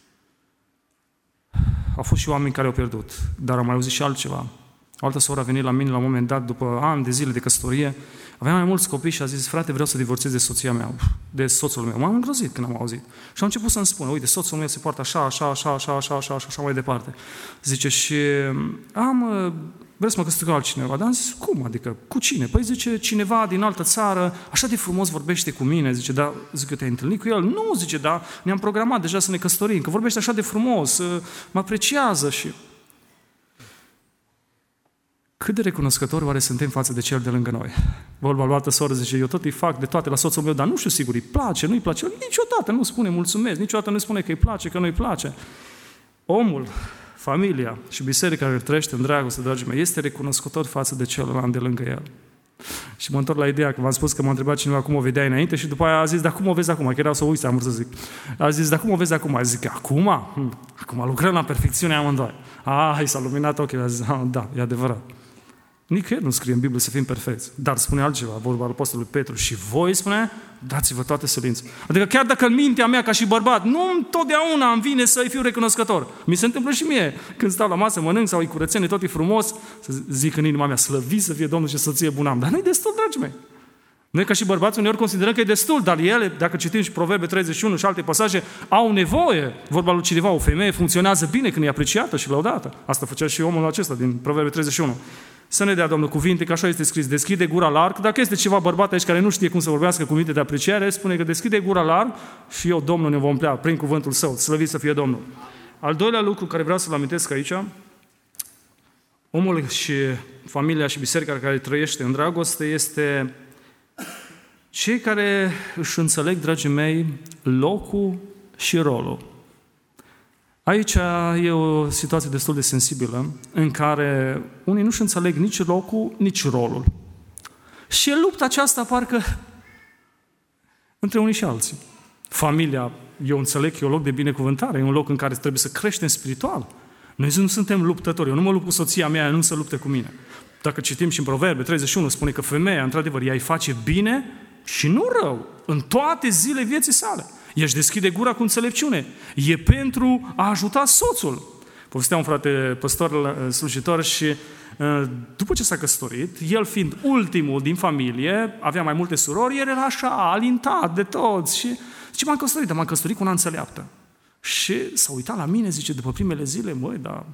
Au fost și oameni care au pierdut, dar am mai auzit și altceva. O altă soră a venit la mine la un moment dat, după ani de zile de căsătorie, avea mai mulți copii și a zis, frate, vreau să divorțez de soția mea, de soțul meu. M-am îngrozit când am auzit. Și am început să-mi spună, uite, soțul meu se poartă așa, așa, așa, așa, așa, așa, așa, așa mai departe. Zice, și am... Vreau să mă căsătoresc cu altcineva, dar am zis, cum? Adică, cu cine? Păi zice, cineva din altă țară, așa de frumos vorbește cu mine, zice, da, zic eu, te-ai întâlnit cu el? Nu, zice, da, ne-am programat deja să ne căsătorim, că vorbește așa de frumos, mă apreciază și... Cât de recunoscători oare suntem față de cel de lângă noi? Vorba lui altă soră, zice, eu tot îi fac de toate la soțul meu, dar nu știu sigur, îi place, nu îi place, niciodată nu spune mulțumesc, niciodată nu spune că îi place, că nu îi place. Omul, familia și biserica care trăiește în dragoste, dragii mei, este recunoscător față de celălalt de lângă el. Și mă întorc la ideea că v-am spus că m-a întrebat cineva cum o vedeai înainte și după aia a zis, dar cum o vezi acum? Că erau să uiți, am vrut să zic. A zis, dar cum o vezi acum? A zic, acum? Hm, acum lucrăm la perfecțiune amândoi. Ah, i s-a luminat ochii, a zis, ah, da, e adevărat. Nicăieri nu scrie în Biblie să fim perfecți, dar spune altceva, vorba al apostolului Petru, și voi, spune, dați-vă toate silințe. Adică chiar dacă în mintea mea, ca și bărbat, nu întotdeauna îmi vine să-i fiu recunoscător. Mi se întâmplă și mie, când stau la masă, mănânc sau îi curățenie, tot e frumos, să zic în inima mea, slăvit să fie Domnul și soție bună am. Dar nu-i destul, dragii mei. Noi, ca și bărbați, uneori considerăm că e destul, dar ele, dacă citim și Proverbe treizeci și unu și alte pasaje, au nevoie. Vorba lui cineva, o femeie funcționează bine când e apreciată și lăudată. Asta făcea și omul acesta din Proverbe treizeci și unu. Să ne dea, Domnul, cuvinte, că așa este scris, deschide gura larg. Dacă este ceva bărbat aici care nu știe cum să vorbească cuvinte de apreciere, spune că deschide gura larg și eu, Domnul, ne vom plea prin cuvântul Său. Slăvit să fie Domnul. Al doilea lucru care vreau să-l amintesc aici, omul și familia și biserica care trăiește în dragoste este cei care își înțeleg, dragii mei, locul și rolul. Aici e o situație destul de sensibilă, în care unii nu-și înțeleg nici locul, nici rolul. Și e lupta aceasta, parcă, între unii și alții. Familia, eu înțeleg că e un loc de binecuvântare, e un loc în care trebuie să creștem spiritual. Noi nu suntem luptători, eu nu mă lupt cu soția mea, ea nu se lupte cu mine. Dacă citim și în Proverbe treizeci și unu, spune că femeia, într-adevăr, ea îi face bine și nu rău, în toate zile vieții sale. Ea își deschide gura cu înțelepciune. E pentru a ajuta soțul. Povestea un frate păstor slujitor și după ce s-a căsătorit, el fiind ultimul din familie, avea mai multe surori, el era așa, alintat de toți și zice, m-am căsătorit, dar m-am căsătorit cu una înțeleaptă. Și s-a uitat la mine, zice, după primele zile, măi, dar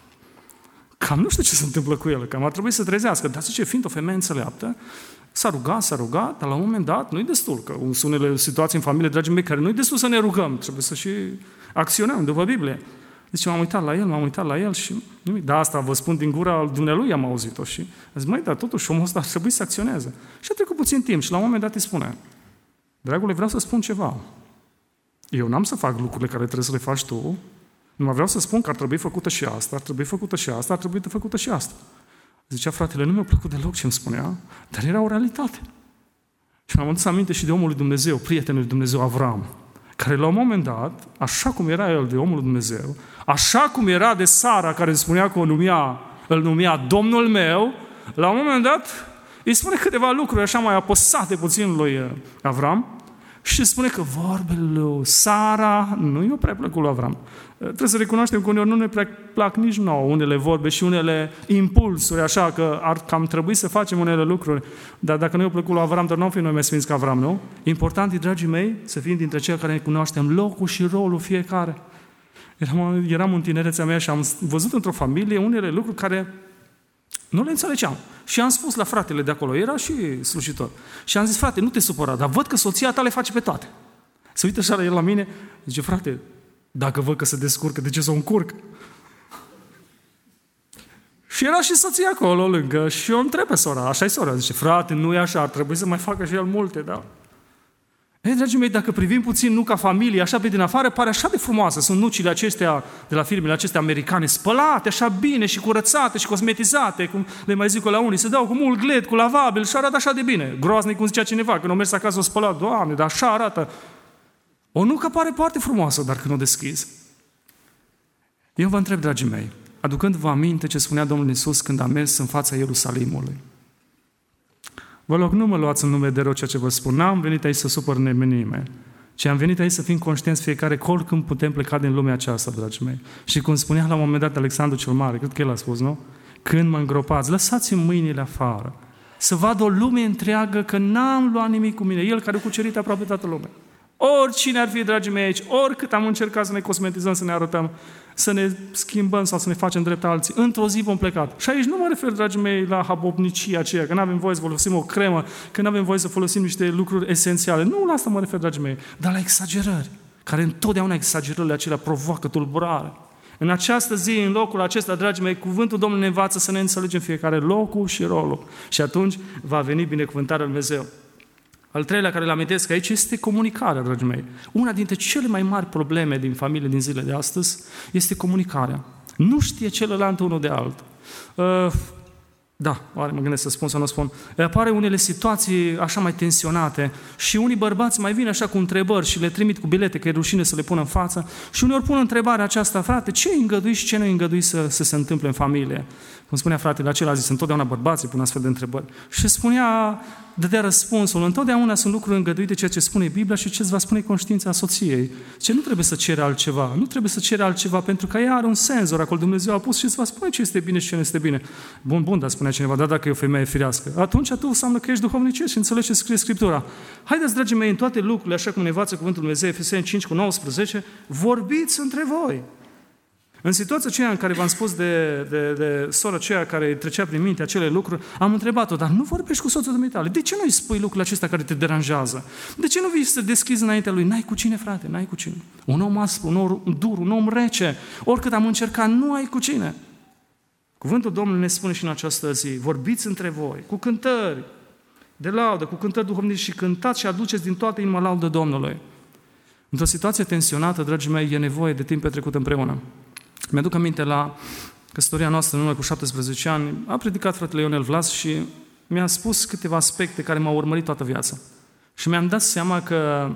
cam nu știu ce se întâmplă cu el, cam ar trebui să trezească. Dar zice, fiind o femeie înțeleaptă, s-a rugat, s-a rugat, dar la un moment dat nu-i destul, că sunt unele situații în familie, dragii mei, care nu-i destul să ne rugăm, trebuie să și acționăm după Biblie. Deci m-am uitat la el, m-am uitat la el și nimic. Da, asta vă spun din gura Dumnealui, am auzit-o și zic, măi, dar totuși omul ăsta ar trebui să acționeze. Și a trecut puțin timp și la un moment dat îi spune, dragule, vreau să spun ceva. Eu n-am să fac lucrurile care trebuie să le faci tu, numai vreau să spun că ar trebui făcută și asta, ar trebui făcută și asta, ar trebui făcută și asta. Zicea, fratele, nu mi-a plăcut deloc ce îmi spunea, dar era o realitate. Și mi-am adus aminte și de omul lui Dumnezeu, prietenul lui Dumnezeu Avram, care la un moment dat, așa cum era el de omul lui Dumnezeu, așa cum era de Sara, care spunea că o numea, îl numea Domnul meu, la un moment dat îi spune câteva lucruri așa mai apăsate puțin lui Avram și spune că vorbele lui Sara nu i-au prea plăcut lui Avram. Trebuie să recunoaștem că uneori nu ne prea plac nici nouă unele vorbe și unele impulsuri, așa că ar cam trebui să facem unele lucruri, dar dacă nu i-au plăcut lui Avram, dar nu am fi noi mai sfinți ca Avram, nu? Important e, dragii mei, să fim dintre cei care ne cunoaștem locul și rolul fiecare. Eram, eram în tinerețea mea și am văzut într-o familie unele lucruri care nu le înțelegeam. Și am spus la fratele de acolo, era și slujitor. Și am zis, frate, nu te supăra, dar văd că soția ta le face pe toate. Se uită așa la el la mine, zice, frate, dacă văd că se descurcă, de ce să o încurc? Și era și soția acolo lângă și eu întreb pe sora, așa e sora, zice, frate, nu e așa, ar trebui să mai facă și el multe, da? Ei, dragii mei, dacă privim puțin nu ca familie, așa pe din afară, pare așa de frumoasă. Sunt nucile acestea de la firmele acestea americane, spălate așa bine și curățate și cosmetizate, cum le mai zic la unii, se dau cu mult gled, cu lavabil și arată așa de bine. Groaznic, cum zicea cineva, când o mers acasă o spălat, Doamne, dar așa arată. O nucă pare foarte frumoasă, dar când o deschizi. Eu vă întreb, dragii mei, aducându-vă aminte ce spunea Domnul Iisus când a mers în fața Ierusalimului. Vă rog, nu mă luați în nume de rău ceea ce vă spun. N-am venit aici să supăr nimeni, ci am venit aici să fim conștienți fiecare că oricând putem pleca din lumea aceasta, dragii mei. Și cum spunea la un moment dat Alexandru cel Mare, cred că el a spus, nu? Când mă îngropați, lăsați-mi mâinile afară. Să vadă o lume întreagă că n-am luat nimic cu mine. El care a cucerit aproape toată lumea. Oricine ar fi, dragii mei, aici, oricât am încercat să ne cosmetizăm, să ne arătăm, să ne schimbăm sau să ne facem drept alții, într-o zi vom pleca. Și aici nu mă refer, dragii mei, la habobnicia aceea, că nu avem voie să folosim o cremă, că nu avem voie să folosim niște lucruri esențiale. Nu la asta mă refer, dragii mei, dar la exagerări, care întotdeauna exagerările acelea provoacă tulburare. În această zi, în locul acesta, dragii mei, cuvântul Domnului ne învață să ne înțelegem fiecare locul și rolul. Și atunci va veni binecuvântarea lui Dumnezeu. Al treilea care îl amintesc aici este comunicarea, dragii mei. Una dintre cele mai mari probleme din familie din zilele de astăzi este comunicarea. Nu știe celălalt unul de altul. Uh, Da, oare mă gândesc să spun sau nu spun. Apare unele situații așa mai tensionate și unii bărbați mai vin așa cu întrebări și le trimit cu bilete, că e rușine să le pună în față și uneori pun întrebarea aceasta, frate, ce îi îngădui și ce nu îi îngădui să, să se întâmple în familie? Cum spunea fratele acela, a zis, întotdeauna bărbații pun astfel de întrebări. Și spunea, dădea răspunsul, întotdeauna sunt lucruri îngăduite, ceea ce spune Biblia și ce îți va spune conștiința soției. Ce nu trebuie să cere altceva, nu trebuie să cere altceva, pentru că ea are un senzor, acolo Dumnezeu a pus și îți va spune ce este bine și ce nu este bine. Bun, bun, dar spunea cineva, da, dacă e o femeie firească, atunci tu înseamnă că ești duhovnicesc și înțelegi ce scrie Scriptura. Haideți, dragii mei, în toate lucrurile, așa cum ne învață cuvântul Dumnezeu, Efeseni cinci cu nouăsprezece, vorbiți între voi. În situația aceea în care v-am spus de, de, de sora aceea care trecea prin minte acele lucruri, am întrebat-o, dar nu vorbești cu soțul dumitale? De ce nu îi spui lucrurile acestea care te deranjează? De ce nu vii să deschizi înaintea lui? N-ai cu cine, frate, n-ai cu cine. Un om aspru, un om dur, un om rece, oricât am încercat, nu ai cu cine. Cuvântul Domnului ne spune și în această zi, vorbiți între voi, cu cântări de laudă, cu cântări duhovnice și cântați și aduceți din toată inima laudă Domnului. Într-o situație tensionată, dragii mei, e nevoie de timp petrecut împreună. Mi-aduc aminte la căsătoria noastră în urmă cu șaptesprezece ani, a predicat fratele Ionel Vlas și mi-a spus câteva aspecte care m-au urmărit toată viața. Și mi-am dat seama că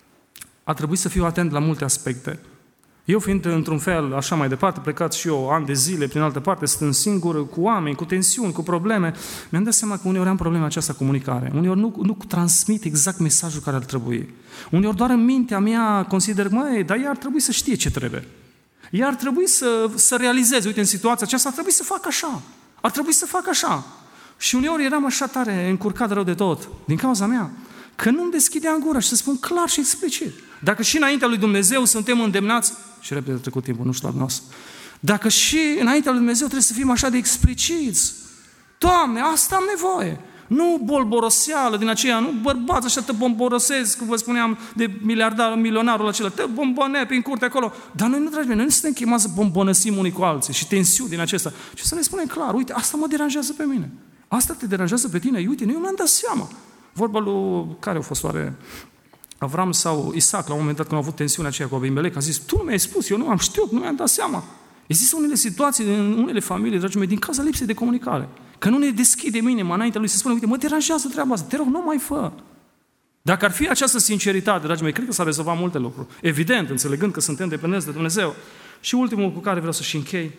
a trebuit să fiu atent la multe aspecte. Eu fiind într-un fel așa mai departe, plecat și eu ani de zile prin altă parte, stând singur cu oameni, cu tensiuni, cu probleme, mi-am dat seama că uneori am probleme aceasta comunicare. Uneori nu, nu transmit exact mesajul care ar trebui. Uneori doar în mintea mea consider, măi, dar ea ar trebui să știe ce trebuie. Ea ar trebui să, să realizeze, uite, în situația aceasta ar trebui să facă așa, ar trebui să facă așa. Și uneori eram așa tare încurcat rău de tot, din cauza mea, că nu-mi deschideam gura și să spun clar și explicit. Dacă și înaintea lui Dumnezeu suntem îndemnați, și repede a trecut timpul, nu știu la noastră, dacă și înaintea lui Dumnezeu trebuie să fim așa de expliciți, Doamne, asta am nevoie. Nu bolboroseală din aceea, nu bărbați așa te bomborosezi, cum vă spuneam, de miliardar, milionarul acela, te bombone prin curte acolo. Dar noi nu, dragi mei, noi nu suntem chemați să bombonăsim unii cu alții și tensiuni din acesta, ci să ne spunem clar, uite, asta mă deranjează pe mine. Asta te deranjează pe tine, uite, eu mi-am dat seama. Vorba lui, care a fost oare? Avram sau Isaac, la un moment dat când au avut tensiunea aceea cu Abimelec, a zis, tu nu mi-ai spus, eu nu am știut, nu mi-am dat seama. Există unele situații în unele familii, dragii mei, din cauza lipsei de comunicare. Că nu ne deschide minima înaintea lui să spune, uite, mă deranjează treaba asta, te rog, nu mai fă. Dacă ar fi această sinceritate, dragii mei, cred că s-ar rezolva multe lucruri. Evident, înțelegând că suntem dependenți de Dumnezeu. Și ultimul cu care vreau să și închei,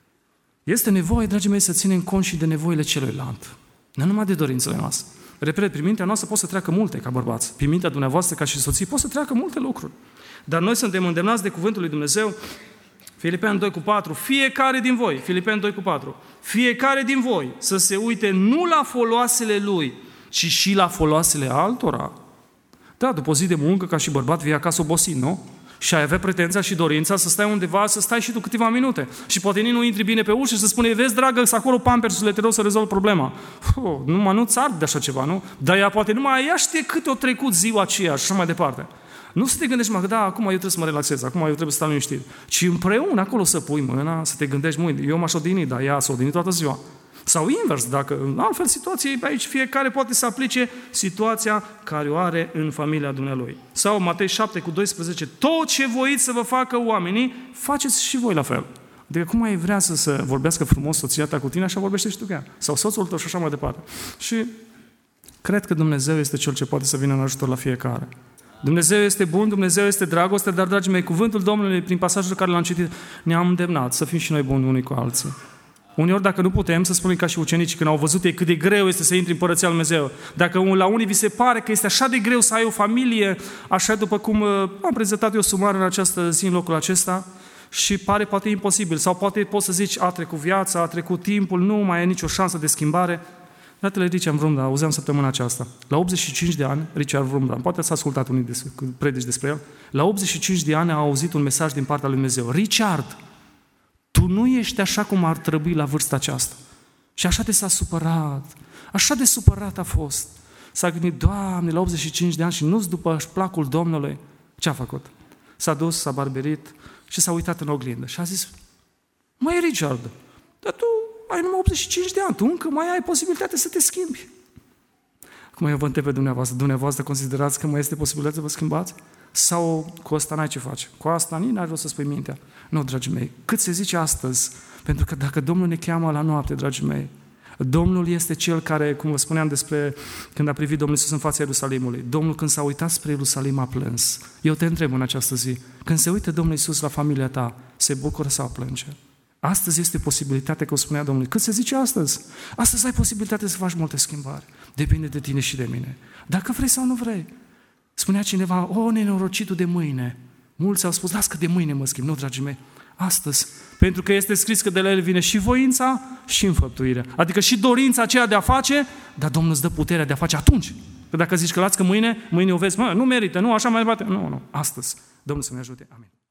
este nevoie, dragii mei, să ținem cont și de nevoile celuilalt. Nu numai de dorințele noastre. Repet, prin mintea noastră pot să treacă multe ca bărbați. Prin mintea dumneavoastră ca și soții pot să treacă multe lucruri. Dar noi suntem îndemnați de cuvântul lui Dumnezeu. Filipeni doi cu patru, fiecare din voi, Filipeni doi cu patru, fiecare din voi să se uite nu la foloasele lui, ci și la foloasele altora. Da, după o zi de muncă, ca și bărbat, vii acasă obosit, nu? Și ai avea pretenția și dorința să stai undeva, să stai și tu câteva minute. Și poate nici nu intri bine pe ușă și să spune, vezi, dragă, să acolo pampersurile, te rog să rezolv problema. Oh, numai nu-ți arde de așa ceva, nu? Dar ea poate numai ea știe cât o trecut ziua aceea și așa mai departe. Nu să te gândești, mă, că da, acum eu trebuie să mă relaxez, acum eu trebuie să stau liniștit. Ci împreună acolo să pui mâna, să te gândești, mâine, eu m-aș odini, dar ea s-a odinit toată ziua. Sau invers, dacă în altfel situație, aici fiecare poate să aplice situația care o are în familia dumnealui. Sau Matei șapte cu doisprezece, tot ce voiți să vă facă oamenii, faceți și voi la fel. Adică cum ai vrea să, să vorbească frumos soția ta cu tine, așa vorbește și tu cu ea. Sau soțul tău și așa mai departe. Și cred că Dumnezeu este Cel ce poate să vină în ajutor la fiecare. Dumnezeu este bun, Dumnezeu este dragoste, dar, dragii mei, cuvântul Domnului, prin pasajul care l-am citit, ne-a îndemnat să fim și noi buni unii cu alții. Uneori, dacă nu putem, să spunem ca și ucenicii, când au văzut ei cât de greu este să intri în Împărăția lui Dumnezeu. Dacă la unii vi se pare că este așa de greu să ai o familie, așa după cum am prezentat eu sumar în această zi, în locul acesta, și pare poate imposibil, sau poate poți să zici, a trecut viața, a trecut timpul, nu mai e nicio șansă de schimbare. Fratele Richard Wurmbrand, auzeam săptămâna aceasta, la optzeci și cinci de ani, Richard Wurmbrand, poate ați ascultat unii des, predici despre el, la optzeci și cinci de ani a auzit un mesaj din partea lui Dumnezeu. Richard, tu nu ești așa cum ar trebui la vârsta aceasta. Și așa de s-a supărat, așa de supărat a fost. S-a gândit, Doamne, la optzeci și cinci de ani și nu-ți după placul Domnului. Ce a făcut? S-a dus, s-a barberit și s-a uitat în oglindă și a zis, măi Richard, dar tu ai numai optzeci și cinci de ani, tu încă mai ai posibilitatea să te schimbi. Acum eu vă întreb pe dumneavoastră, dumneavoastră considerați că mai este posibilitatea să vă schimbați? Sau cu asta n-ai ce face? Cu asta nici n-ai vreau să spui mintea. Nu, dragii mei, cât se zice astăzi, pentru că dacă Domnul ne cheamă la noapte, dragii mei, Domnul este Cel care, cum vă spuneam despre când a privit Domnul Iisus în fața Ierusalimului, Domnul când s-a uitat spre Ierusalim a plâns. Eu te întreb în această zi, când se uită Domnul Iisus la familia ta, se bucură sau plânge? Astăzi este posibilitatea, că o spunea Domnul, cât se zice astăzi? Astăzi ai posibilitatea să faci multe schimbări. Depinde de tine și de mine. Dacă vrei sau nu vrei. Spunea cineva, o, nenorocitul de mâine. Mulți au spus, las că de mâine mă schimb. Nu, dragii mei, astăzi. Pentru că este scris că de la el vine și voința și înfăptuirea. Adică și dorința aceea de a face, dar Domnul îți dă puterea de a face atunci. Că dacă zici că las că mâine, mâine o vezi, mă, nu merită, nu, așa mai departe. Nu, nu, astăzi. Domnul să ne ajute. Amin.